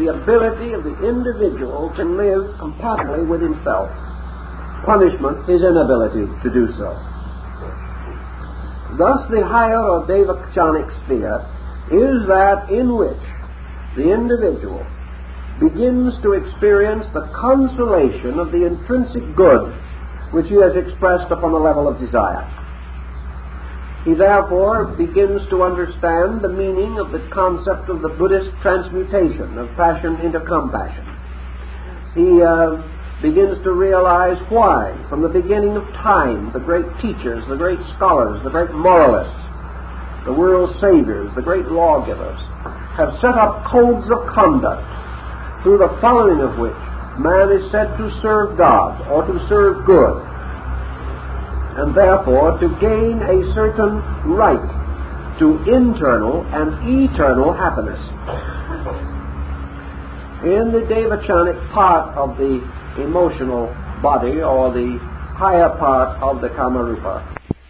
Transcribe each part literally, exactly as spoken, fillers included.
the ability of the individual to live compatibly with himself. Punishment, his inability to do so. Thus, the higher or Devachanic sphere is that in which the individual begins to experience the consolation of the intrinsic good which he has expressed upon the level of desire. He therefore begins to understand the meaning of the concept of the Buddhist transmutation of passion into compassion. He uh, begins to realize why, from the beginning of time, the great teachers, the great scholars, the great moralists, the world's saviors, the great lawgivers, have set up codes of conduct through the following of which man is said to serve God or to serve good, and therefore to gain a certain right to internal and eternal happiness. In the Devachanic part of the emotional body, or the higher part of the Kamarupa,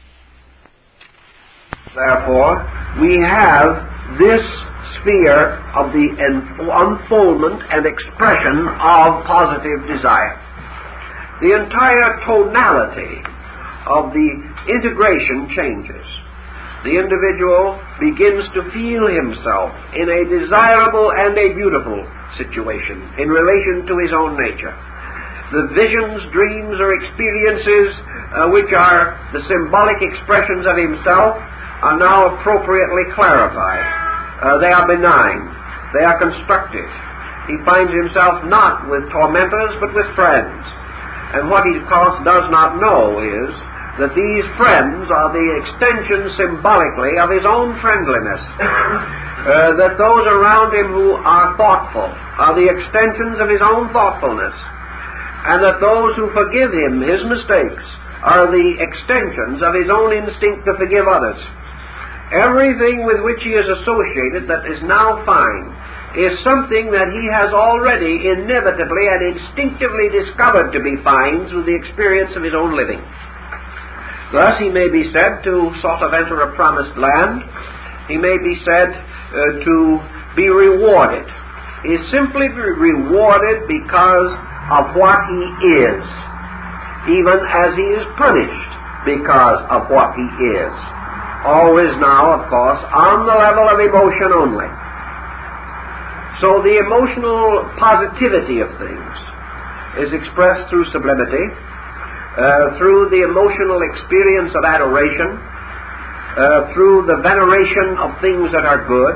therefore, we have this sphere of the unfoldment and expression of positive desire. The entire tonality of the integration changes. The individual begins to feel himself in a desirable and a beautiful situation in relation to his own nature. The visions, dreams, or experiences uh, which are the symbolic expressions of himself are now appropriately clarified. Uh, they are benign. They are constructive. He finds himself not with tormentors, but with friends. And what he, of course, does not know is that these friends are the extension symbolically of his own friendliness. uh, that those around him who are thoughtful are the extensions of his own thoughtfulness. And that those who forgive him his mistakes are the extensions of his own instinct to forgive others. Everything with which he is associated that is now fine is something that he has already inevitably and instinctively discovered to be fine through the experience of his own living. Thus he may be said to sort of enter a promised land. He may be said uh, to be rewarded. He is simply rewarded because of what he is, even as he is punished because of what he is. Always now, of course, on the level of emotion only. So the emotional positivity of things is expressed through sublimity, uh, through the emotional experience of adoration, uh, through the veneration of things that are good,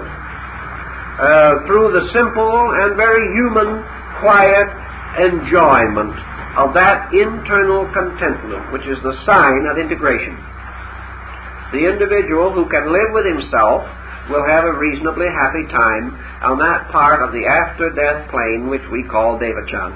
uh, through the simple and very human, quiet enjoyment of that internal contentment which is the sign of integration. The individual who can live with himself will have a reasonably happy time on that part of the after-death plane which we call Devachan.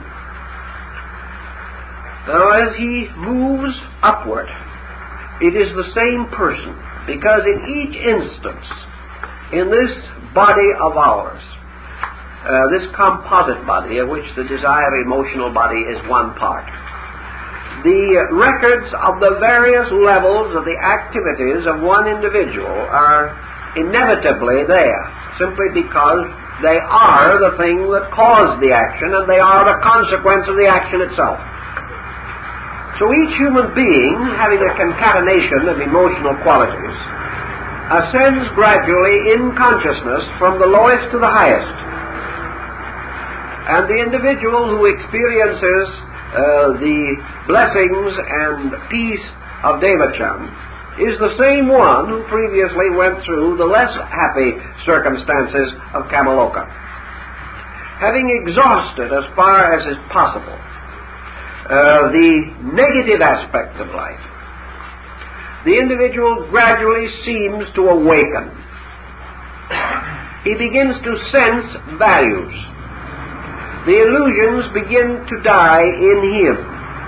Now, as he moves upward, it is the same person, because in each instance, in this body of ours, uh, this composite body, of which the desire emotional body is one part, the records of the various levels of the activities of one individual are inevitably there, simply because they are the thing that caused the action, and they are the consequence of the action itself. So each human being, having a concatenation of emotional qualities, ascends gradually in consciousness from the lowest to the highest. And the individual who experiences uh, the blessings and peace of Devachan is the same one who previously went through the less happy circumstances of Kamaloka. Having exhausted, as far as is possible, uh, the negative aspect of life, the individual gradually seems to awaken. He begins to sense values. The illusions begin to die in him,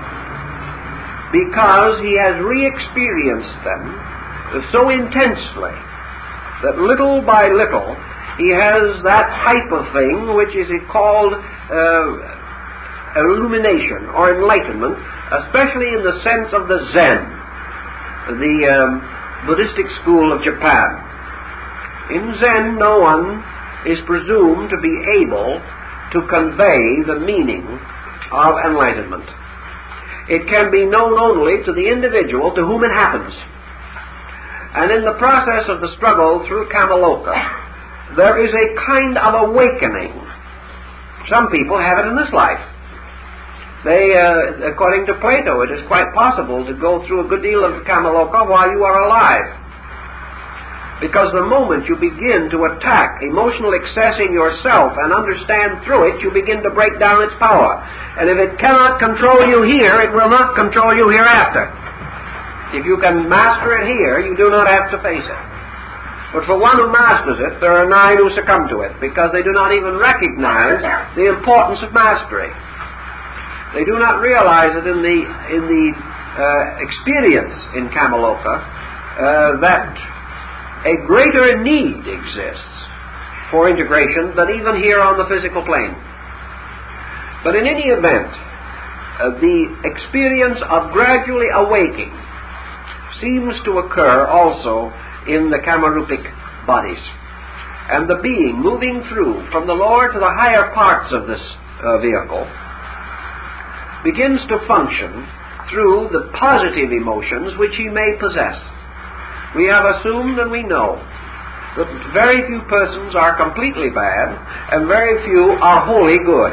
because he has re-experienced them so intensely that little by little he has that type of thing which is called uh, illumination or enlightenment, especially in the sense of the Zen, the um, Buddhistic school of Japan. In Zen, no one is presumed to be able to convey the meaning of enlightenment. It can be known only to the individual to whom it happens. And in the process of the struggle through Kamaloka, there is a kind of awakening. Some people have it in this life. They, uh, according to Plato, it is quite possible to go through a good deal of Kamaloka while you are alive. Because the moment you begin to attack emotional excess in yourself and understand through it, you begin to break down its power. And if it cannot control you here, it will not control you hereafter. If you can master it here, you do not have to face it. But for one who masters it, there are nine who succumb to it, because they do not even recognize the importance of mastery. They do not realize that in the in the uh, experience in Kamaloka uh, that a greater need exists for integration than even here on the physical plane. But in any event, uh, the experience of gradually awaking seems to occur also in the Kamarupic bodies. And the being moving through from the lower to the higher parts of this uh, vehicle begins to function through the positive emotions which he may possess. We have assumed and we know that very few persons are completely bad and very few are wholly good.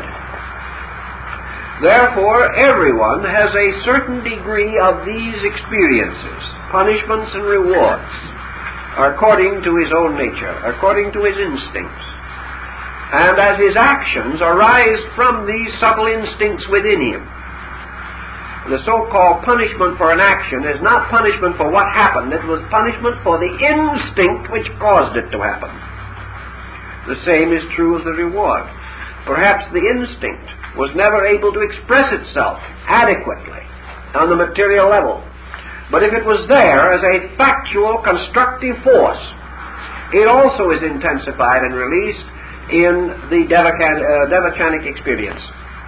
Therefore, everyone has a certain degree of these experiences, punishments and rewards, according to his own nature, according to his instincts. And as his actions arise from these subtle instincts within him, the so-called punishment for an action is not punishment for what happened, it was punishment for the instinct which caused it to happen. The same is true of the reward. Perhaps the instinct was never able to express itself adequately on the material level. But if it was there as a factual, constructive force, it also is intensified and released in the Devachan, uh, Devachanic experience.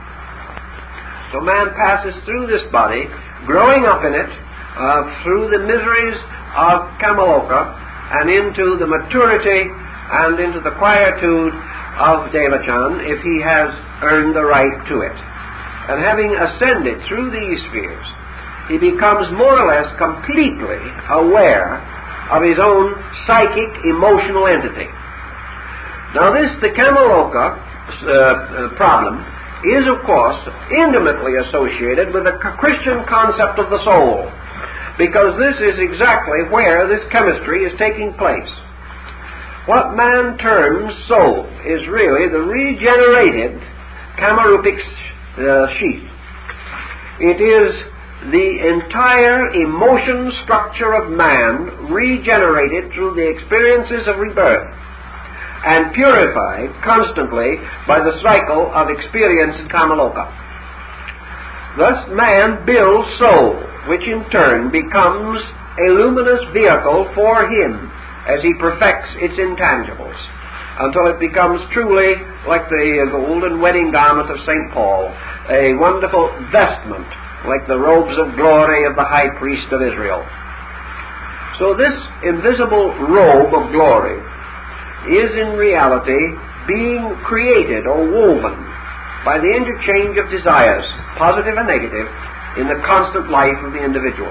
So man passes through this body, growing up in it, uh, through the miseries of Kamaloka, and into the maturity and into the quietude of Devachan, if he has earned the right to it. And having ascended through these spheres, he becomes more or less completely aware of his own psychic, emotional entity. Now this, the Kamaloka uh, problem, is, of course, intimately associated with the Christian concept of the soul, because this is exactly where this chemistry is taking place. What man terms soul is really the regenerated Kamarupic uh, sheath. It is the entire emotion structure of man regenerated through the experiences of rebirth, and purified constantly by the cycle of experience in Kamaloka. Thus man builds soul, which in turn becomes a luminous vehicle for him as he perfects its intangibles, until it becomes truly like the golden wedding garment of Saint Paul, a wonderful vestment like the robes of glory of the high priest of Israel. So this invisible robe of glory is in reality being created or woven by the interchange of desires, positive and negative, in the constant life of the individual.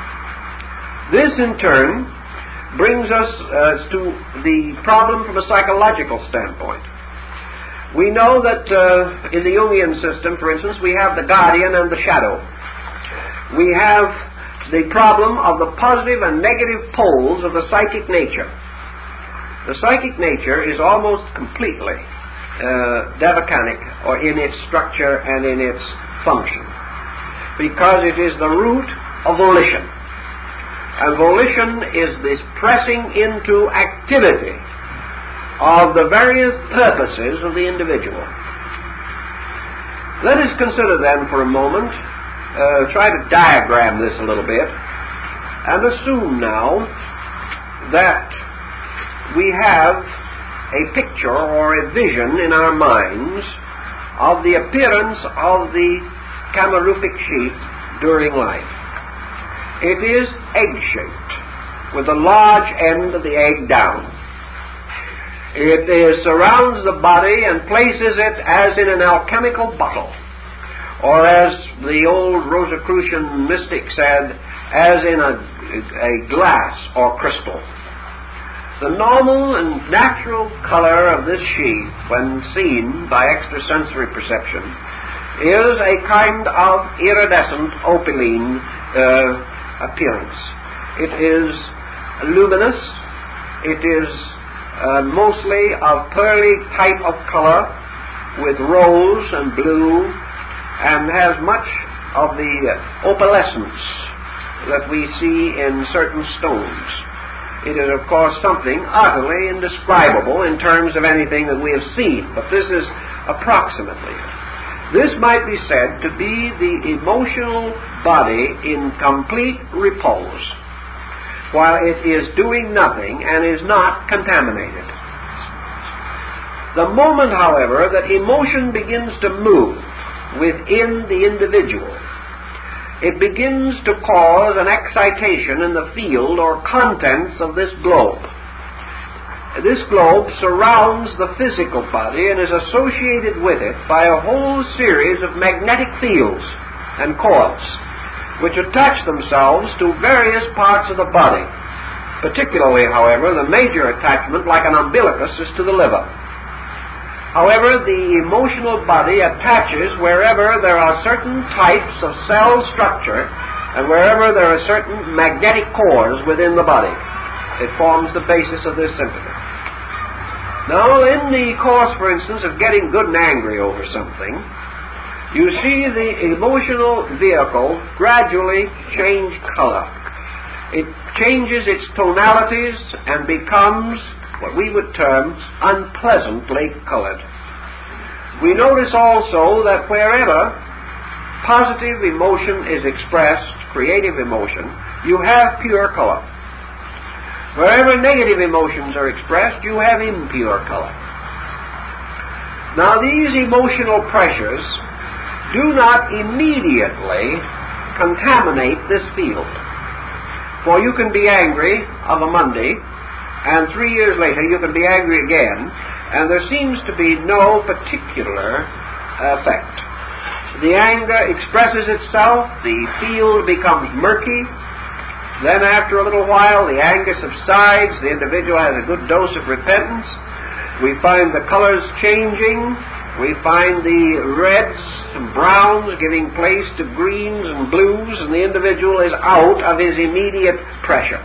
This in turn brings us uh, to the problem from a psychological standpoint. We know that uh, in the Jungian system, for instance, we have the guardian and the shadow. We have the problem of the positive and negative poles of the psychic nature. The psychic nature is almost completely uh, Devachanic, or in its structure and in its function, because it is the root of volition. And volition is this pressing into activity of the various purposes of the individual. Let us consider then for a moment, uh, try to diagram this a little bit, and assume now that we have a picture or a vision in our minds of the appearance of the Kamarupic sheath during life. It is egg-shaped, with the large end of the egg down. It is, surrounds the body and places it as in an alchemical bottle, or as the old Rosicrucian mystic said, as in a, a glass or crystal. The normal and natural color of this sheath, when seen by extrasensory perception, is a kind of iridescent opaline uh, appearance. It is luminous. It is uh, mostly of pearly type of color with rose and blue, and has much of the opalescence that we see in certain stones. It is, of course, something utterly indescribable in terms of anything that we have seen, but this is approximately it. This might be said to be the emotional body in complete repose, while it is doing nothing and is not contaminated. The moment, however, that emotion begins to move within the individual, it begins to cause an excitation in the field or contents of this globe. This globe surrounds the physical body and is associated with it by a whole series of magnetic fields and cords, which attach themselves to various parts of the body. Particularly, however, the major attachment, like an umbilicus, is to the liver. However, the emotional body attaches wherever there are certain types of cell structure and wherever there are certain magnetic cores within the body. It forms the basis of this sympathy. Now, in the course, for instance, of getting good and angry over something, you see the emotional vehicle gradually change color. It changes its tonalities and becomes what we would term unpleasantly colored. We notice also that wherever positive emotion is expressed, creative emotion, you have pure color. Wherever negative emotions are expressed, you have impure color. Now, these emotional pressures do not immediately contaminate this field. For you can be angry of a Monday, and three years later you can be angry again, and there seems to be no particular effect. The anger expresses itself, the field becomes murky, then after a little while the anger subsides, the individual has a good dose of repentance, we find the colors changing, we find the reds and browns giving place to greens and blues, and the individual is out of his immediate pressure.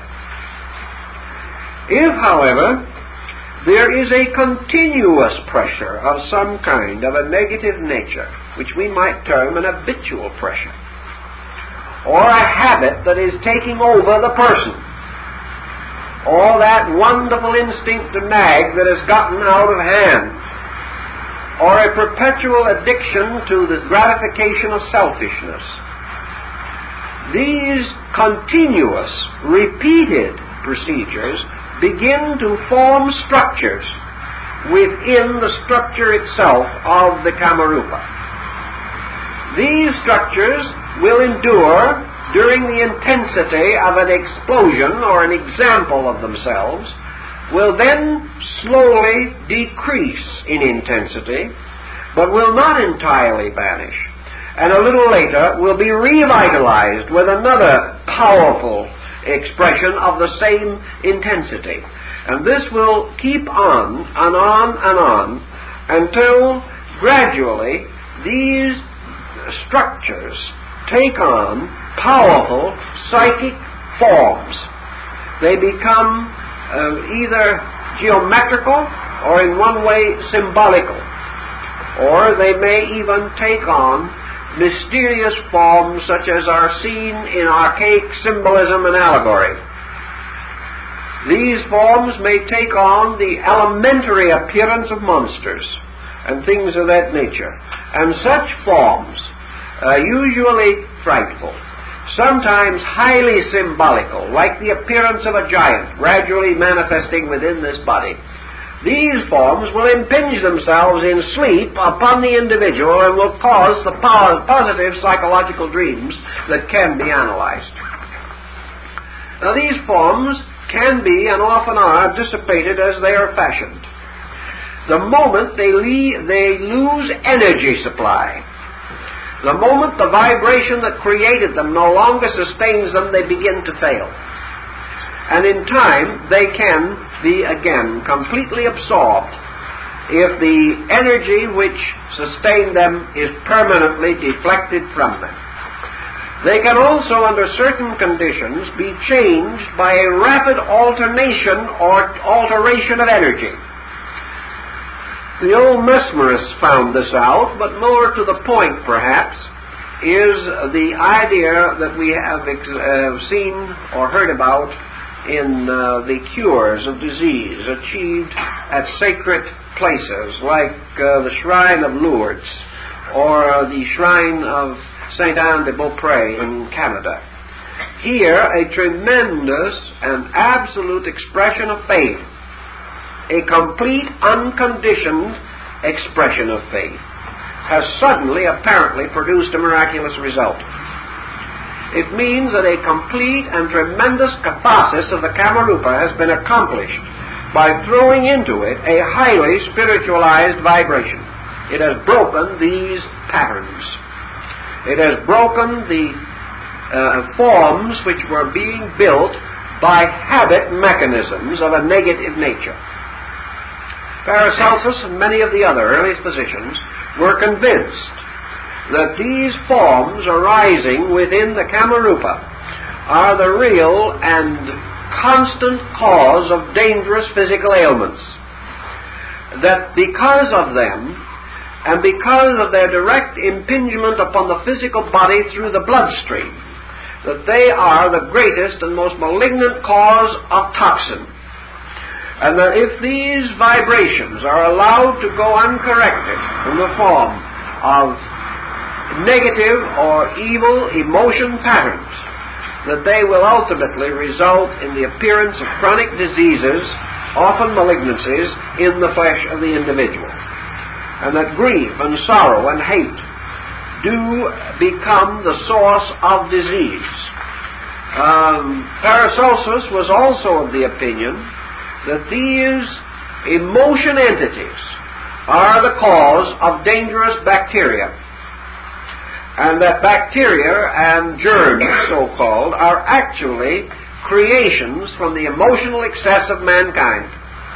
If, however, there is a continuous pressure of some kind, of a negative nature, which we might term an habitual pressure, or a habit that is taking over the person, or that wonderful instinct to nag that has gotten out of hand, or a perpetual addiction to the gratification of selfishness, these continuous, repeated procedures begin to form structures within the structure itself of the Kamarupa. These structures will endure during the intensity of an explosion or an example of themselves, will then slowly decrease in intensity, but will not entirely vanish, and a little later will be revitalized with another powerful expression of the same intensity. And this will keep on and on and on until gradually these structures take on powerful psychic forms. They become uh, either geometrical or in one way symbolical, or they may even take on mysterious forms such as are seen in archaic symbolism and allegory. These forms may take on the elementary appearance of monsters and things of that nature. And such forms, uh, usually frightful, sometimes highly symbolical, like the appearance of a giant gradually manifesting within this body, these forms will impinge themselves in sleep upon the individual and will cause the positive psychological dreams that can be analyzed. Now, these forms can be and often are dissipated as they are fashioned. the moment they, le- they lose energy supply, the moment the vibration that created them no longer sustains them, they begin to fail. And in time, they can be again completely absorbed if the energy which sustained them is permanently deflected from them. They can also, under certain conditions, be changed by a rapid alternation or alteration of energy. The old mesmerists found this out, but more to the point, perhaps, is the idea that we have uh, seen or heard about in uh, the cures of disease achieved at sacred places like uh, the Shrine of Lourdes or the Shrine of Saint Anne de Beaupré in Canada. Here, a tremendous and absolute expression of faith, a complete, unconditioned expression of faith, has suddenly, apparently, produced a miraculous result. It means that a complete and tremendous catharsis of the Kamarupa has been accomplished by throwing into it a highly spiritualized vibration. It has broken these patterns. It has broken the uh, forms which were being built by habit mechanisms of a negative nature. Paracelsus and many of the other early physicians were convinced that these forms arising within the Kamarupa are the real and constant cause of dangerous physical ailments. That because of them, and because of their direct impingement upon the physical body through the bloodstream, that they are the greatest and most malignant cause of toxin. And that if these vibrations are allowed to go uncorrected in the form of negative or evil emotion patterns, that they will ultimately result in the appearance of chronic diseases, often malignancies, in the flesh of the individual. And that grief and sorrow and hate do become the source of disease. Um, Paracelsus was also of the opinion that these emotion entities are the cause of dangerous bacteria, and that bacteria and germs, so-called, are actually creations from the emotional excess of mankind.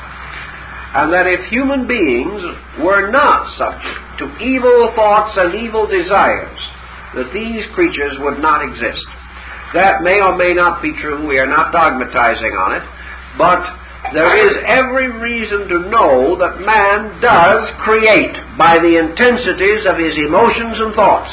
And that if human beings were not subject to evil thoughts and evil desires, that these creatures would not exist. That may or may not be true. We are not dogmatizing on it. But there is every reason to know that man does create by the intensities of his emotions and thoughts.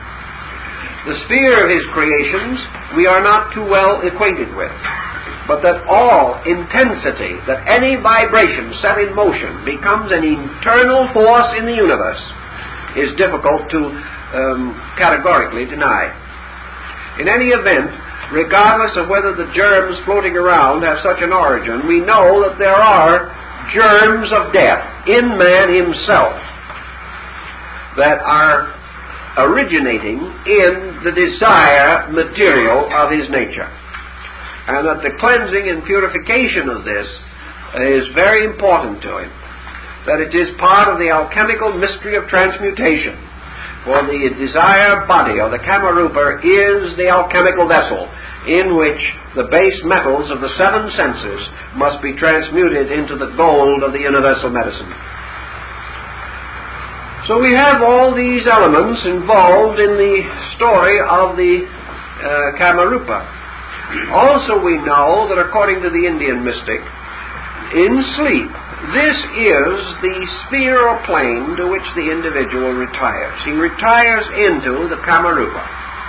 The sphere of his creations we are not too well acquainted with, but that all intensity, that any vibration set in motion becomes an internal force in the universe, is difficult to um, categorically deny. In any event, regardless of whether the germs floating around have such an origin, we know that there are germs of death in man himself that are originating in the desire material of his nature. And that the cleansing and purification of this is very important to him. That it is part of the alchemical mystery of transmutation. For the desire body, or the Kamarupa, is the alchemical vessel in which the base metals of the seven senses must be transmuted into the gold of the universal medicine. So we have all these elements involved in the story of the uh, Kamarupa. Also we know that according to the Indian mystic, in sleep, this is the sphere or plane to which the individual retires. He retires into the Kamarupa.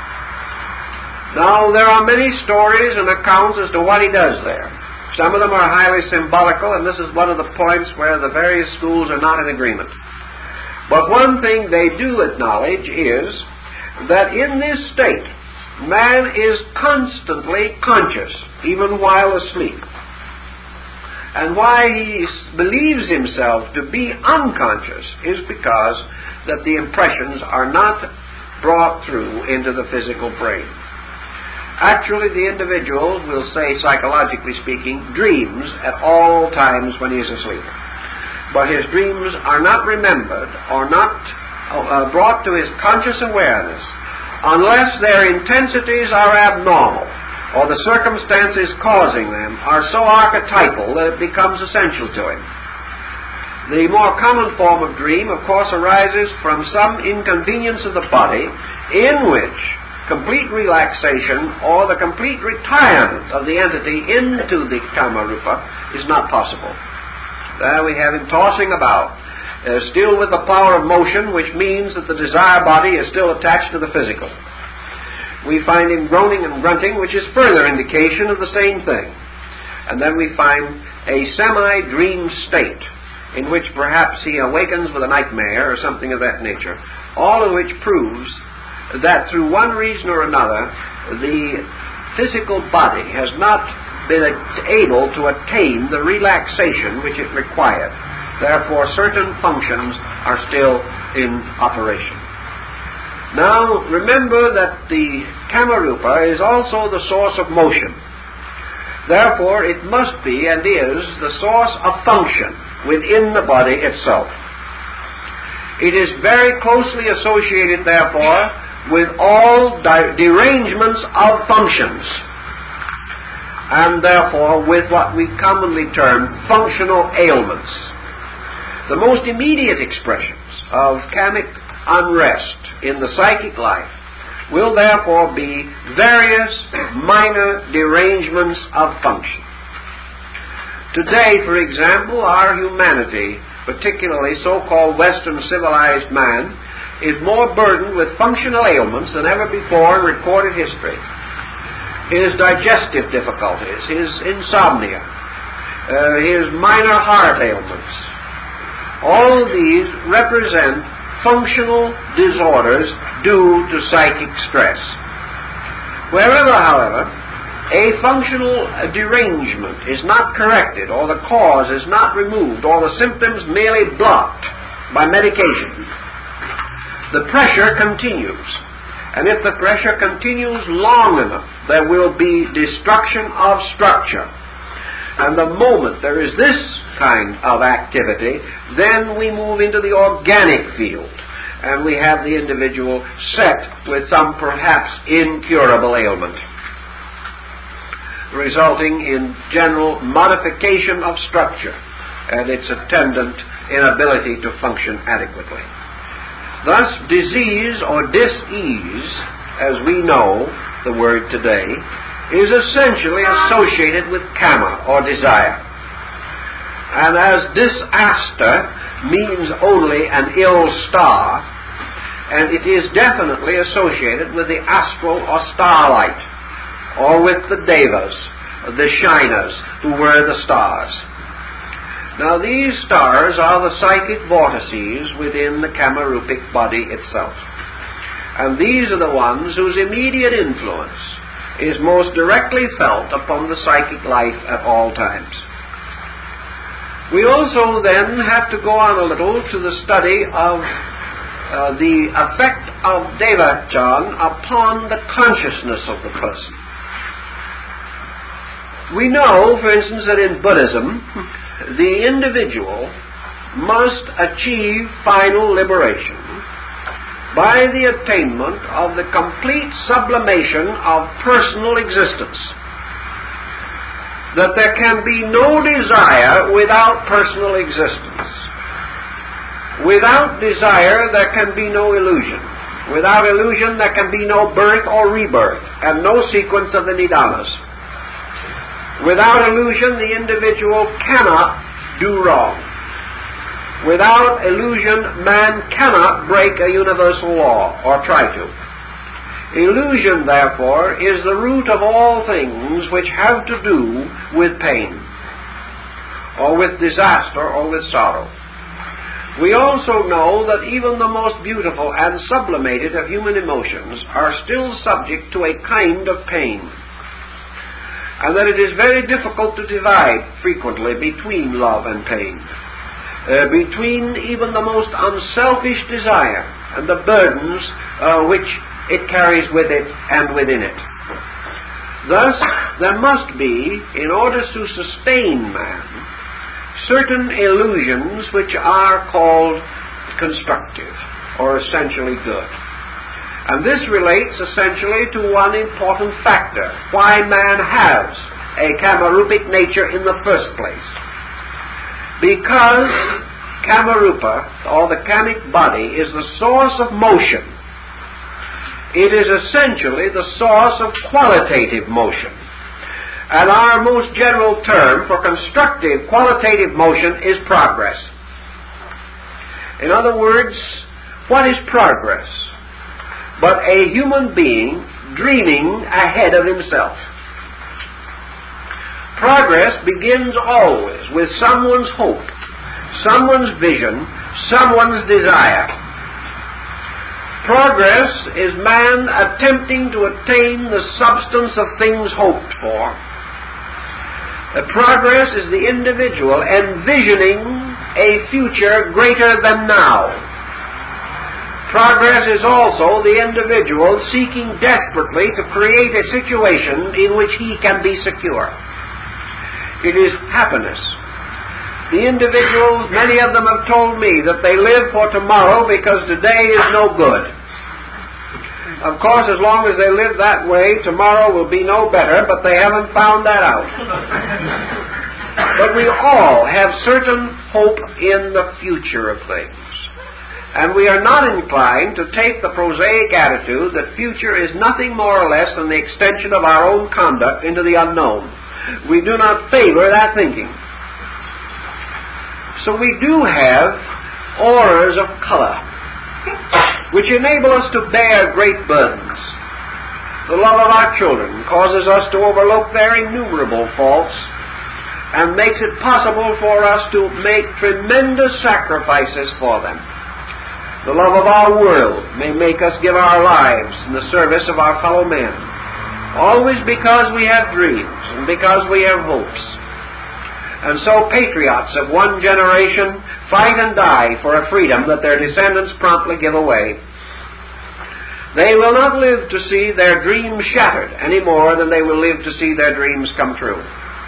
Now, there are many stories and accounts as to what he does there. Some of them are highly symbolical, and this is one of the points where the various schools are not in agreement. But one thing they do acknowledge is that in this state, man is constantly conscious, even while asleep. And why he believes himself to be unconscious is because that the impressions are not brought through into the physical brain. Actually, the individual, we'll say psychologically speaking, dreams at all times when he is asleep. but his dreams are not remembered or not uh, brought to his conscious awareness unless their intensities are abnormal or the circumstances causing them are so archetypal that it becomes essential to him. The more common form of dream, of course, arises from some inconvenience of the body in which complete relaxation or the complete retirement of the entity into the Kamarupa is not possible. There we have him tossing about, uh, still with the power of motion, which means that the desire body is still attached to the physical. We find him groaning and grunting, which is further indication of the same thing. And then we find a semi-dream state, in which perhaps he awakens with a nightmare or something of that nature, all of which proves that through one reason or another, the physical body has not been able to attain the relaxation which it required. Therefore, certain functions are still in operation. Now, remember that the Kamarupa is also the source of motion. Therefore, it must be and is the source of function within the body itself. It is very closely associated, therefore, with all di- derangements of functions, and therefore with what we commonly term functional ailments. The most immediate expressions of kamic unrest in the psychic life will therefore be various minor derangements of function. Today, for example, our humanity, particularly so-called Western civilized man, is more burdened with functional ailments than ever before in recorded history. His digestive difficulties, his insomnia, uh, his minor heart ailments, all of these represent functional disorders due to psychic stress. Wherever, however, a functional derangement is not corrected, or the cause is not removed, or the symptoms merely blocked by medication, the pressure continues. And if the pressure continues long enough, there will be destruction of structure. And the moment there is this kind of activity, then we move into the organic field, and we have the individual set with some perhaps incurable ailment, resulting in general modification of structure and its attendant inability to function adequately. Thus, disease or dis-ease, as we know the word today, is essentially associated with kama, or desire. And as disaster means only an ill star, and it is definitely associated with the astral or starlight, or with the devas, the shiners, who were the stars. Now, these stars are the psychic vortices within the Kamarupic body itself. And these are the ones whose immediate influence is most directly felt upon the psychic life at all times. We also then have to go on a little to the study of uh, the effect of Devachan upon the consciousness of the person. We know, for instance, that in Buddhism, the individual must achieve final liberation by the attainment of the complete sublimation of personal existence. That there can be no desire without personal existence. Without desire, there can be no illusion. Without illusion, there can be no birth or rebirth, and no sequence of the nidanas. Without illusion, the individual cannot do wrong. Without illusion, man cannot break a universal law, or try to. Illusion, therefore, is the root of all things which have to do with pain, or with disaster, or with sorrow. We also know that even the most beautiful and sublimated of human emotions are still subject to a kind of pain, and that it is very difficult to divide frequently between love and pain, uh, between even the most unselfish desire and the burdens uh, which it carries with it and within it. Thus, there must be, in order to sustain man, certain illusions which are called constructive or essentially good. And this relates essentially to one important factor, why man has a kamarupic nature in the first place. Because kamarupa, or the kamic body, is the source of motion. It is essentially the source of qualitative motion. And our most general term for constructive qualitative motion is progress. In other words, what is progress but a human being dreaming ahead of himself? Progress begins always with someone's hope, someone's vision, someone's desire. Progress is man attempting to attain the substance of things hoped for. The progress is the individual envisioning a future greater than now. Progress is also the individual seeking desperately to create a situation in which he can be secure. It is happiness. The individuals, many of them have told me that they live for tomorrow because today is no good. Of course, as long as they live that way, tomorrow will be no better, but they haven't found that out. But we all have certain hope in the future of things. And we are not inclined to take the prosaic attitude that future is nothing more or less than the extension of our own conduct into the unknown. We do not favor that thinking. So we do have auras of color, which enable us to bear great burdens. The love of our children causes us to overlook their innumerable faults and makes it possible for us to make tremendous sacrifices for them. The love of our world may make us give our lives in the service of our fellow men, always because we have dreams and because we have hopes. And so patriots of one generation fight and die for a freedom that their descendants promptly give away. They will not live to see their dreams shattered any more than they will live to see their dreams come true.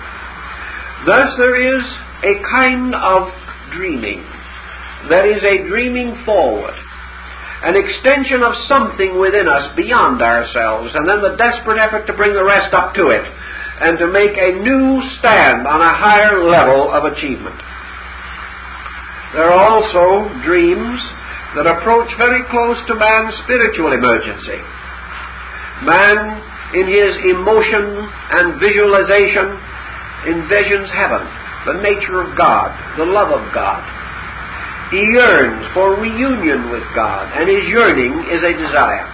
Thus there is a kind of dreaming that is a dreaming forward, an extension of something within us beyond ourselves, and then the desperate effort to bring the rest up to it, and to make a new stand on a higher level of achievement. There are also dreams that approach very close to man's spiritual emergency. Man, in his emotion and visualization, envisions heaven, the nature of God, the love of God. He yearns for reunion with God, and his yearning is a desire.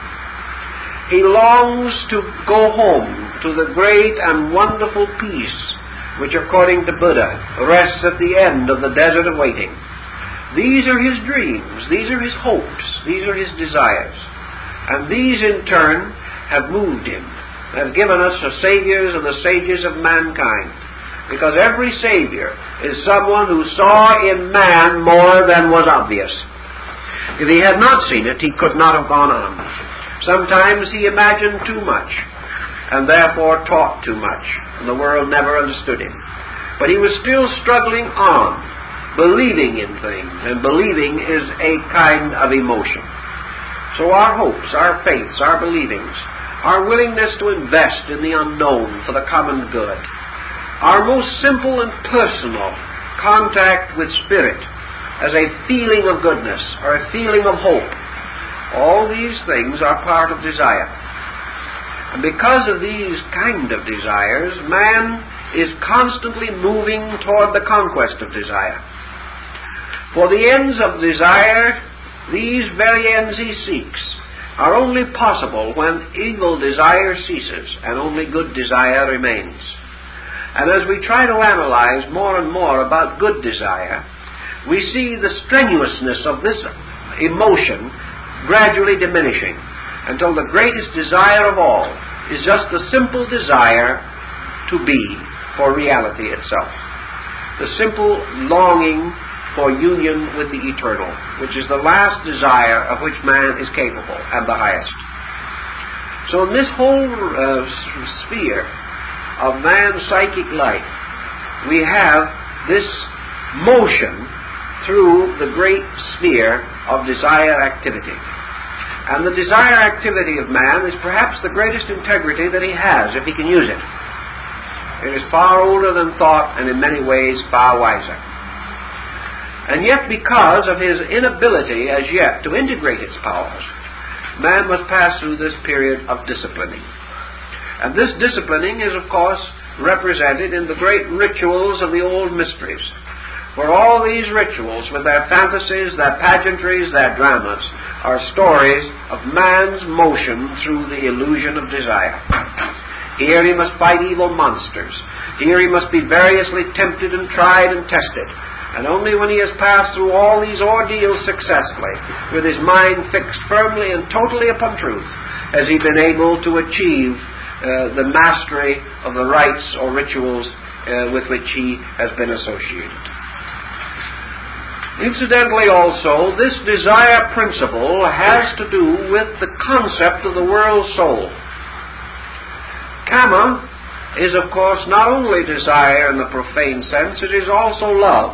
He longs to go home to the great and wonderful peace which, according to Buddha, rests at the end of the desert of waiting. These are his dreams, these are his hopes, these are his desires. And these, in turn, have moved him, have given us the saviors and the sages of mankind. Because every Savior is someone who saw in man more than was obvious. If he had not seen it, he could not have gone on. Sometimes he imagined too much, and therefore taught too much, and the world never understood him. But he was still struggling on, believing in things, and believing is a kind of emotion. So our hopes, our faiths, our believings, our willingness to invest in the unknown for the common good, our most simple and personal contact with Spirit as a feeling of goodness or a feeling of hope, all these things are part of desire. And because of these kind of desires, man is constantly moving toward the conquest of desire. For the ends of desire, these very ends he seeks, are only possible when evil desire ceases and only good desire remains. And as we try to analyze more and more about good desire, we see the strenuousness of this emotion gradually diminishing until the greatest desire of all is just the simple desire to be for reality itself. The simple longing for union with the eternal, which is the last desire of which man is capable and the highest. So in this whole uh, sphere of man's psychic life, we have this motion through the great sphere of desire activity. And the desire activity of man is perhaps the greatest integrity that he has, if he can use it. It is far older than thought, and in many ways far wiser. And yet, because of his inability as yet to integrate its powers, man must pass through this period of disciplining. And this disciplining is, of course, represented in the great rituals of the old mysteries, where all these rituals, with their fantasies, their pageantries, their dramas, are stories of man's motion through the illusion of desire. Here he must fight evil monsters. Here he must be variously tempted and tried and tested. And only when he has passed through all these ordeals successfully, with his mind fixed firmly and totally upon truth, has he been able to achieve uh, the mastery of the rites or rituals uh, with which he has been associated. Incidentally also, this desire principle has to do with the concept of the world soul. Kama is, of course, not only desire in the profane sense, it is also love.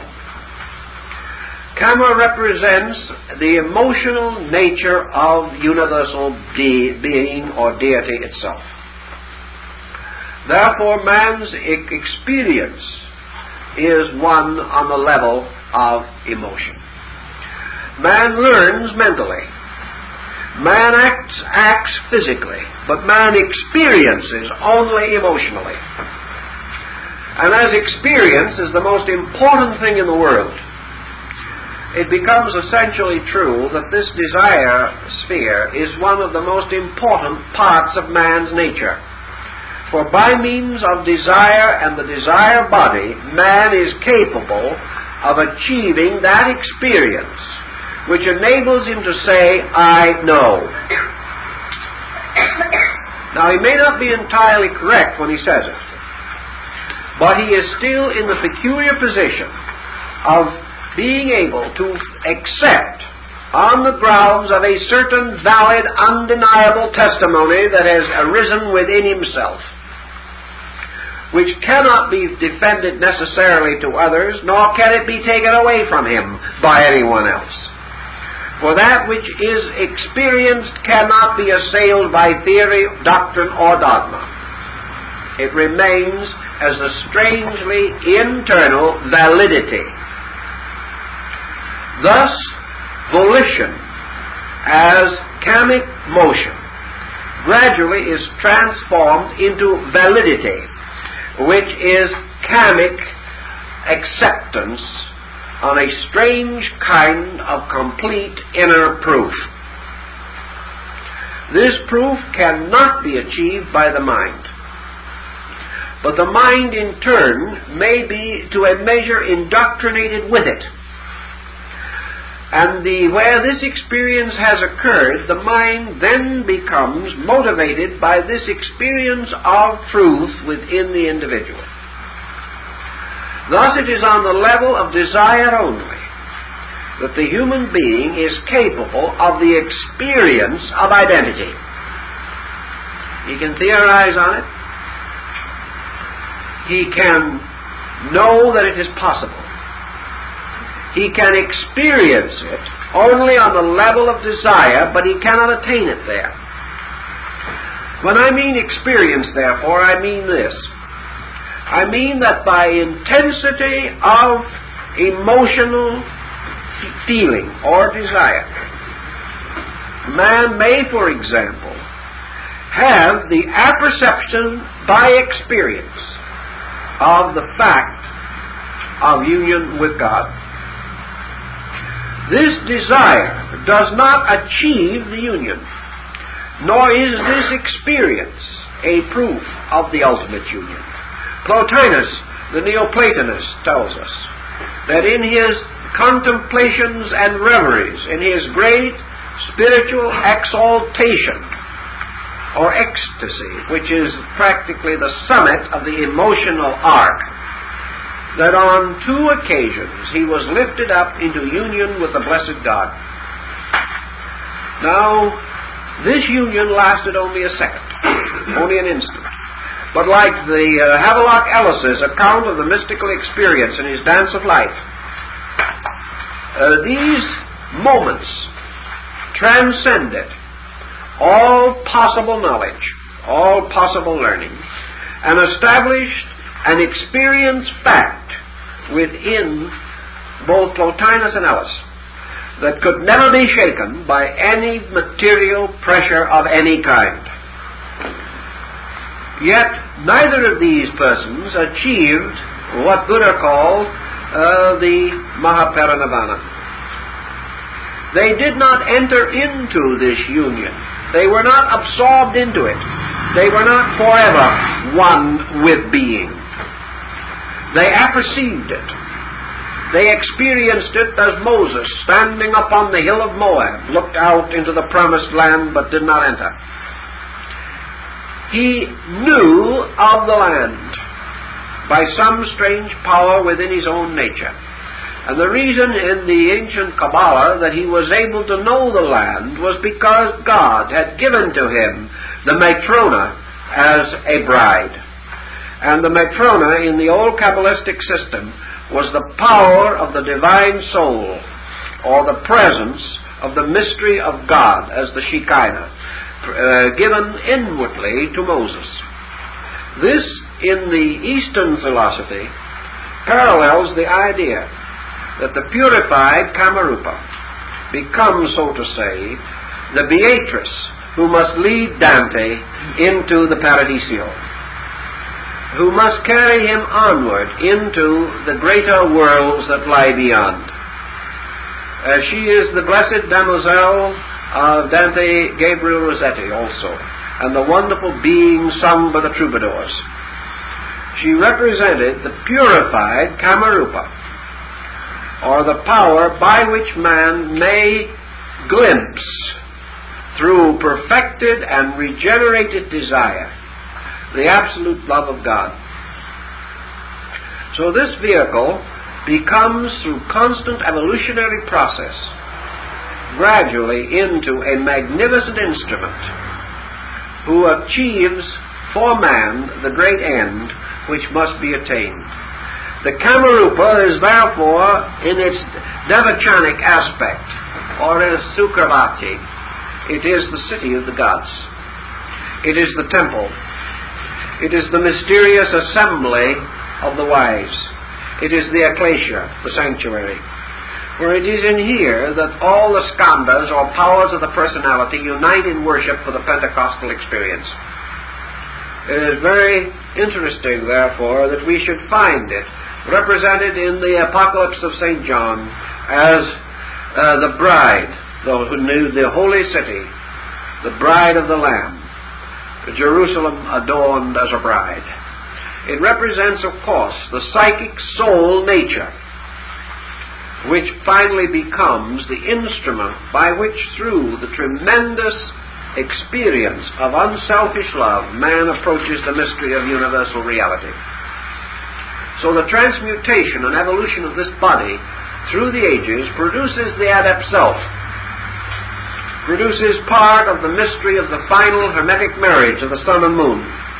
Kama represents the emotional nature of universal de- being or deity itself. Therefore, man's e- experience is one on the level of emotion. Man learns mentally. Man acts, acts physically, but man experiences only emotionally. And as experience is the most important thing in the world, it becomes essentially true that this desire sphere is one of the most important parts of man's nature. For by means of desire and the desire body, man is capable of achieving that experience which enables him to say, I know. Now, he may not be entirely correct when he says it, but he is still in the peculiar position of being able to accept on the grounds of a certain valid, undeniable testimony that has arisen within himself, which cannot be defended necessarily to others, nor can it be taken away from him by anyone else. For that which is experienced cannot be assailed by theory, doctrine, or dogma. It remains as a strangely internal validity. Thus, volition, as kamic motion, gradually is transformed into validity, which is kamic acceptance on a strange kind of complete inner proof. This proof cannot be achieved by the mind, but the mind in turn may be to a measure indoctrinated with it. And the, where this experience has occurred, the mind then becomes motivated by this experience of truth within the individual. Thus it is on the level of desire only that the human being is capable of the experience of identity. He can theorize on it. He can know that it is possible. He can experience it only on the level of desire, but he cannot attain it there. When I mean experience, therefore, I mean this. I mean that by intensity of emotional feeling or desire, man may, for example, have the apperception by experience of the fact of union with God. This desire does not achieve the union, nor is this experience a proof of the ultimate union. Plotinus, the Neoplatonist, tells us that in his contemplations and reveries, in his great spiritual exaltation or ecstasy, which is practically the summit of the emotional arc, that on two occasions he was lifted up into union with the blessed God. Now, this union lasted only a second, only an instant. But like the uh, Havelock Ellis's account of the mystical experience in his Dance of Life, uh, these moments transcended all possible knowledge, all possible learning, and established an experienced fact within both Plotinus and Ellis that could never be shaken by any material pressure of any kind. Yet neither of these persons achieved what Buddha called uh, the Mahaparinirvana. They did not enter into this union. They were not absorbed into it. They were not forever one with being. They apperceived it. They experienced it as Moses, standing upon the hill of Moab, looked out into the promised land but did not enter. He knew of the land by some strange power within his own nature. And the reason in the ancient Kabbalah that he was able to know the land was because God had given to him the Matrona as a bride. And the Matrona in the old Kabbalistic system was the power of the divine soul, or the presence of the mystery of God as the Shekinah, uh, given inwardly to Moses. This, in the Eastern philosophy, parallels the idea that the purified Kamarupa becomes, so to say, the Beatrice who must lead Dante into the Paradiso, who must carry him onward into the greater worlds that lie beyond. Uh, she is the blessed damozel of Dante Gabriel Rossetti also, and the wonderful being sung by the troubadours. She represented the purified Kamarupa, or the power by which man may glimpse, through perfected and regenerated desire, the absolute love of God. So this vehicle becomes, through constant evolutionary process, gradually into a magnificent instrument who achieves for man the great end which must be attained. The Kamarupa is therefore, in its devachanic aspect, or in its Sukravati, it is the city of the gods. It is the temple. It is the mysterious assembly of the wise. It is the ecclesia, the sanctuary. For it is in here that all the skandhas, or powers of the personality, unite in worship for the Pentecostal experience. It is very interesting, therefore, that we should find it represented in the Apocalypse of Saint John as uh, the bride, the, the holy city, the bride of the Lamb, Jerusalem adorned as a bride. It represents, of course, the psychic soul nature, which finally becomes the instrument by which, through the tremendous experience of unselfish love, man approaches the mystery of universal reality. So the transmutation and evolution of this body through the ages produces the adept self, produces part of the mystery of the final hermetic marriage of the sun and moon.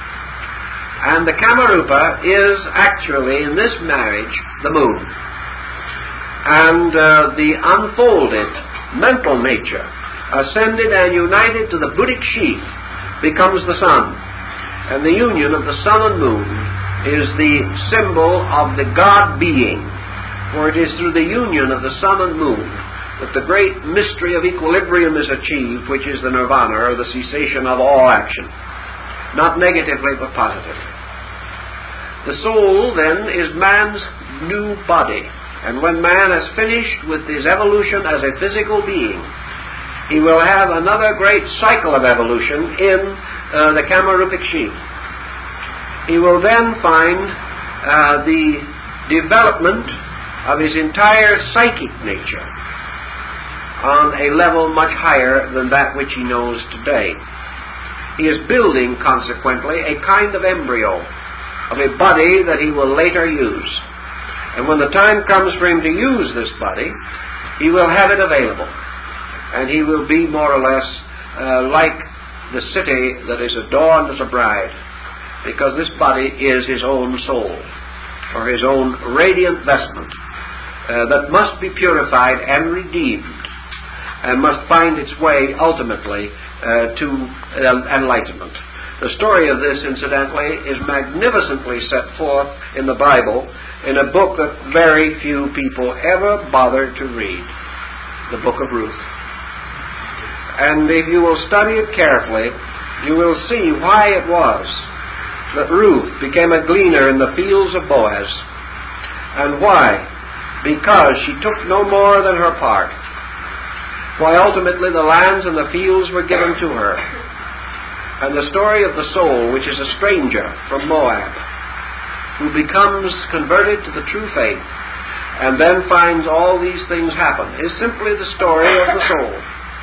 And the Kamarupa is actually, in this marriage, the moon. And uh, the unfolded mental nature, ascended and united to the Buddhic sheath, becomes the sun. And the union of the sun and moon is the symbol of the God being. For it is through the union of the sun and moon that the great mystery of equilibrium is achieved, which is the nirvana, or the cessation of all action. Not negatively, but positively. The soul, then, is man's new body. And when man has finished with his evolution as a physical being, he will have another great cycle of evolution in uh, the Kamarupic sheath. He will then find uh, the development of his entire psychic nature on a level much higher than that which he knows today. He is building, consequently, a kind of embryo of a body that he will later use. And when the time comes for him to use this body, he will have it available. And he will be more or less uh, like the city that is adorned as a bride, because this body is his own soul, or his own radiant vestment, uh, that must be purified and redeemed, and must find its way ultimately uh, to uh, enlightenment. The story of this, incidentally, is magnificently set forth in the Bible in a book that very few people ever bother to read, the book of Ruth. And if you will study it carefully, you will see why it was that Ruth became a gleaner in the fields of Boaz. And why? Because she took no more than her part. Why ultimately the lands and the fields were given to her. And the story of the soul, which is a stranger from Moab, who becomes converted to the true faith, and then finds all these things happen, is simply the story of the soul.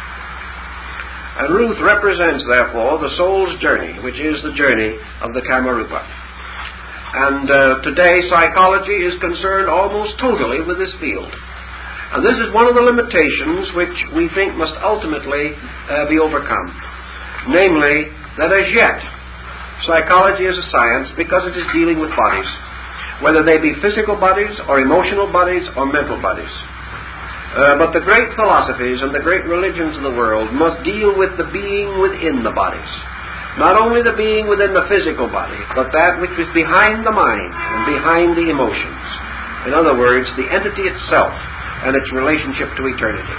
And Ruth represents, therefore, the soul's journey, which is the journey of the Kamarupa. And uh, today psychology is concerned almost totally with this field. And this is one of the limitations which we think must ultimately uh, be overcome. Namely, that as yet, psychology is a science because it is dealing with bodies, whether they be physical bodies or emotional bodies or mental bodies. Uh, but the great philosophies and the great religions of the world must deal with the being within the bodies. Not only the being within the physical body, but that which is behind the mind and behind the emotions. In other words, the entity itself and its relationship to eternity.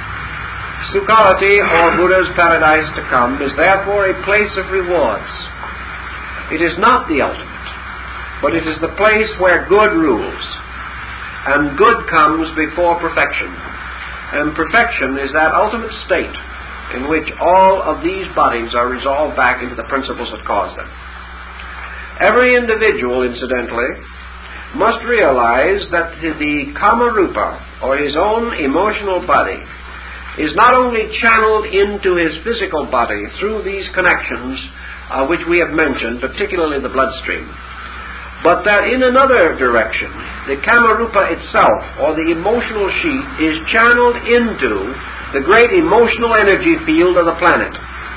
Sukhavati, or Buddha's paradise to come, is therefore a place of rewards. It is not the ultimate, but it is the place where good rules, and good comes before perfection. And perfection is that ultimate state in which all of these bodies are resolved back into the principles that cause them. Every individual, incidentally, must realize that the Kamarupa, or his own emotional body, is not only channeled into his physical body through these connections uh, which we have mentioned, particularly the bloodstream, but that in another direction, the Kamarupa itself, or the emotional sheath, is channeled into the great emotional energy field of the planet.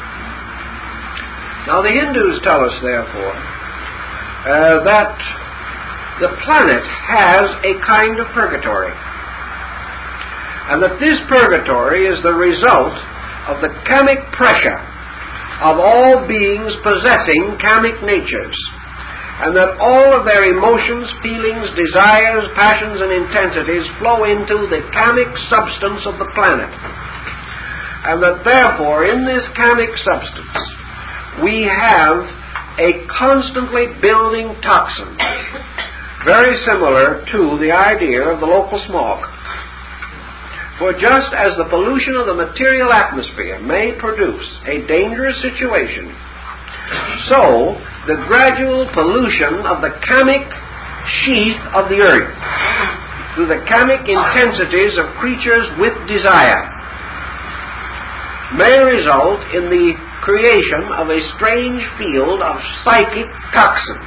Now the Hindus tell us, therefore, uh, that the planet has a kind of purgatory, and that this purgatory is the result of the kamic pressure of all beings possessing kamic natures, and that all of their emotions, feelings, desires, passions, and intensities flow into the kamic substance of the planet. And that therefore, in this kamic substance, we have a constantly building toxin, very similar to the idea of the local smog. For just as the pollution of the material atmosphere may produce a dangerous situation, so the gradual pollution of the kamic sheath of the earth, through the kamic intensities of creatures with desire, may result in the creation of a strange field of psychic toxin.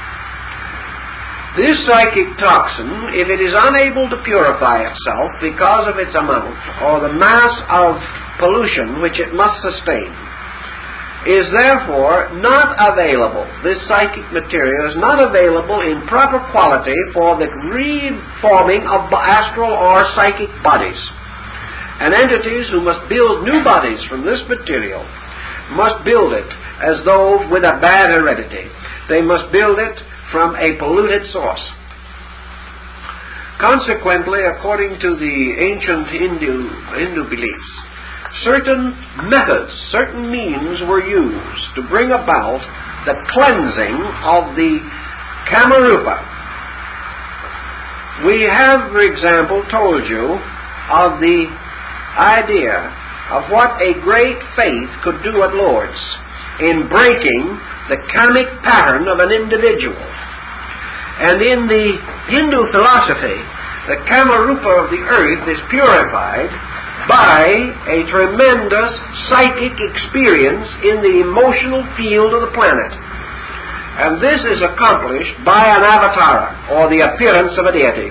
This psychic toxin, if it is unable to purify itself because of its amount, or the mass of pollution which it must sustain, is therefore not available. This psychic material is not available in proper quality for the reforming of astral or psychic bodies. And entities who must build new bodies from this material must build it as though with a bad heredity. They must build it from a polluted source. Consequently, according to the ancient Hindu, Hindu beliefs, certain methods, certain means were used to bring about the cleansing of the Kamarupa. We have, for example, told you of the idea of what a great faith could do at Lourdes in breaking the kamic pattern of an individual. And in the Hindu philosophy, the Kamarupa of the earth is purified by a tremendous psychic experience in the emotional field of the planet. And this is accomplished by an avatara, or the appearance of a deity.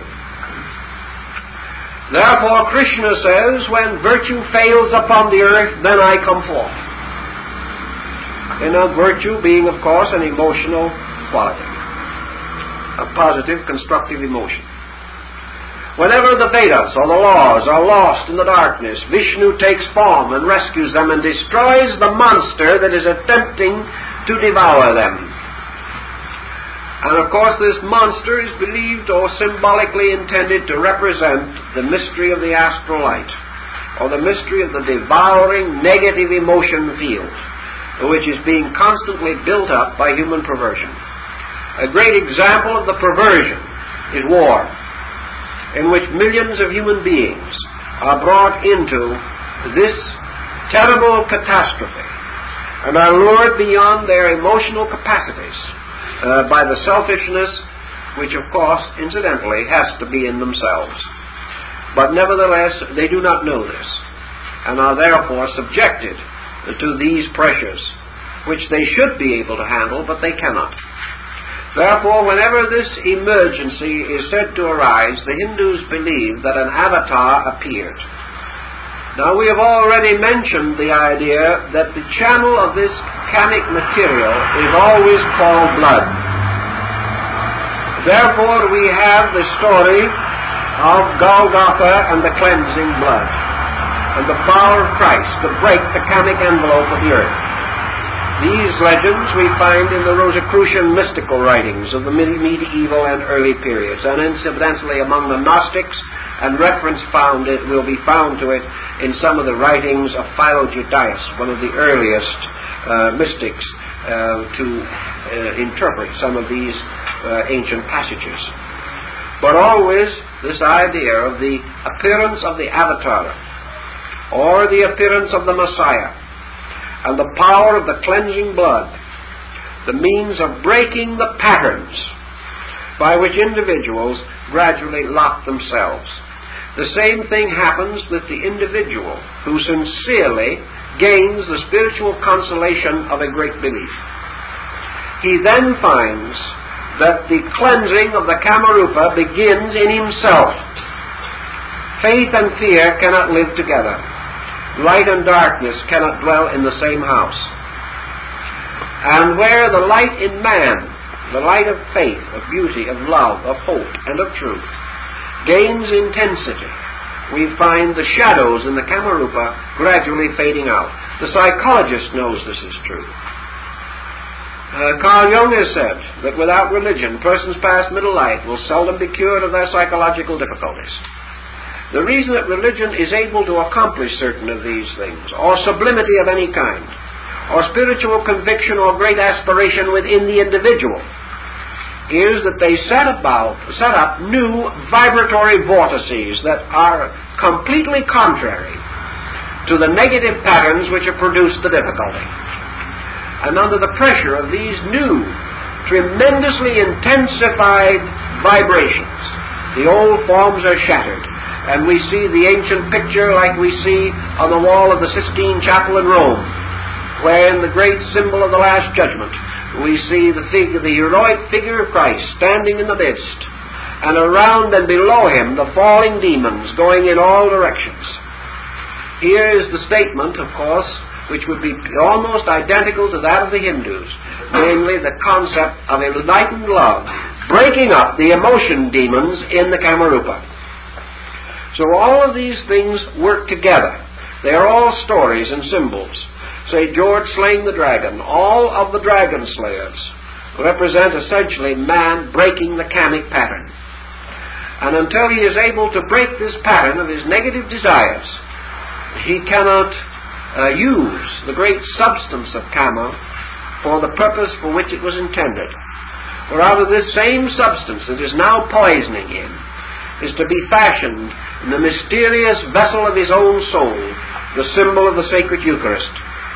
Therefore, Krishna says, when virtue fails upon the earth, then I come forth. And now, virtue being, of course, an emotional quality, a positive, constructive emotion. Whenever the Vedas or the laws are lost in the darkness, Vishnu takes form and rescues them and destroys the monster that is attempting to devour them. And of course this monster is believed or symbolically intended to represent the mystery of the astral light, or the mystery of the devouring negative emotion field, which is being constantly built up by human perversion. A great example of the perversion is war, in which millions of human beings are brought into this terrible catastrophe and are lured beyond their emotional capacities uh, by the selfishness which, of course, incidentally, has to be in themselves. But nevertheless, they do not know this, and are therefore subjected to these pressures, which they should be able to handle, but they cannot. Therefore, whenever this emergency is said to arise, the Hindus believe that an avatar appeared. Now, we have already mentioned the idea that the channel of this kamic material is always called blood. Therefore, we have the story of Golgotha and the cleansing blood, and the power of Christ to break the kamic envelope of the earth. These legends we find in the Rosicrucian mystical writings of the medieval and early periods, and incidentally among the Gnostics, and reference found it will be found to it in some of the writings of Philo-Judaeus, one of the earliest uh, mystics uh, to uh, interpret some of these uh, ancient passages. But always this idea of the appearance of the Avatar, or the appearance of the Messiah, and the power of the cleansing blood, the means of breaking the patterns by which individuals gradually lock themselves. The same thing happens with the individual who sincerely gains the spiritual consolation of a great belief. He then finds that the cleansing of the Kamarupa begins in himself. Faith and fear cannot live together. Light and darkness cannot dwell in the same house. And where the light in man, the light of faith, of beauty, of love, of hope, and of truth, gains intensity, we find the shadows in the Kamarupa gradually fading out. The psychologist knows this is true. Uh, Carl Jung has said that without religion, persons past middle life will seldom be cured of their psychological difficulties. The reason that religion is able to accomplish certain of these things, or sublimity of any kind, or spiritual conviction or great aspiration within the individual, is that they set about, set up new vibratory vortices that are completely contrary to the negative patterns which have produced the difficulty. And under the pressure of these new, tremendously intensified vibrations, the old forms are shattered, and we see the ancient picture like we see on the wall of the Sistine Chapel in Rome, where in the great symbol of the Last Judgment we see the figure, the heroic figure of Christ standing in the midst, and around and below him the falling demons going in all directions. Here is the statement, of course, which would be almost identical to that of the Hindus, namely the concept of enlightened love breaking up the emotion demons in the Kamarupa. So all of these things work together. They are all stories and symbols. Saint George slaying the dragon, all of the dragon slayers represent essentially man breaking the kamic pattern. And until he is able to break this pattern of his negative desires, he cannot uh, use the great substance of kama for the purpose for which it was intended. For out of this same substance that is now poisoning him is to be fashioned in the mysterious vessel of his own soul, the symbol of the sacred Eucharist.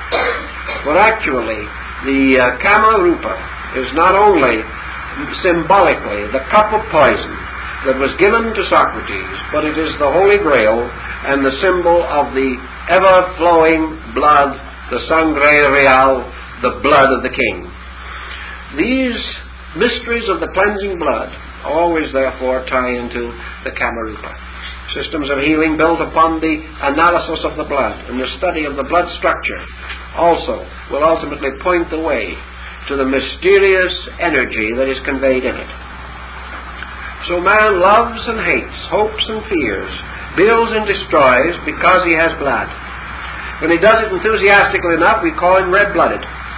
For actually, the uh, Kamarupa is not only symbolically the cup of poison that was given to Socrates, but it is the Holy Grail and the symbol of the ever-flowing blood, the sangre real, the blood of the King. These mysteries of the cleansing blood always, therefore, tie into the Kamarupa. Systems of healing built upon the analysis of the blood and the study of the blood structure also will ultimately point the way to the mysterious energy that is conveyed in it. So man loves and hates, hopes and fears, builds and destroys because he has blood. When he does it enthusiastically enough, we call him red-blooded.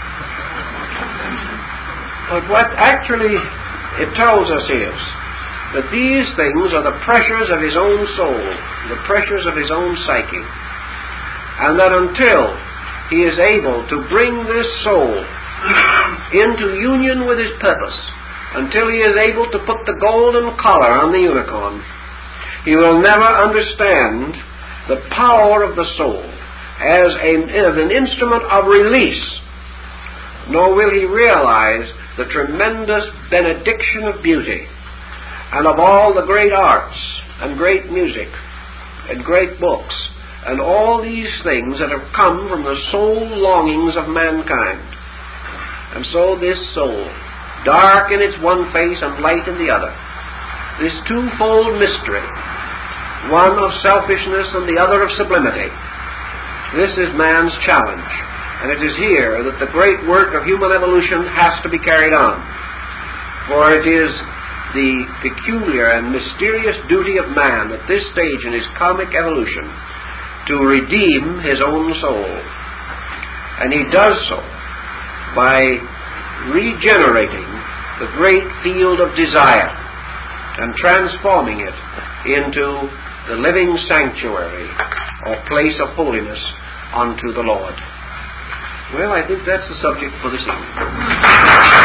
But what actually it tells us is that these things are the pressures of his own soul, the pressures of his own psyche, and that until he is able to bring this soul into union with his purpose, until he is able to put the golden collar on the unicorn, he will never understand the power of the soul as, a, as an instrument of release, nor will he realize the tremendous benediction of beauty and of all the great arts and great music and great books and all these things that have come from the soul longings of mankind. And so this soul, dark in its one face and light in the other, this twofold mystery, one of selfishness and the other of sublimity, this is man's challenge. And it is here that the great work of human evolution has to be carried on. For it is the peculiar and mysterious duty of man at this stage in his comic evolution to redeem his own soul. And he does so by regenerating the great field of desire and transforming it into the living sanctuary or place of holiness unto the Lord. Well, I think that's the subject for this evening.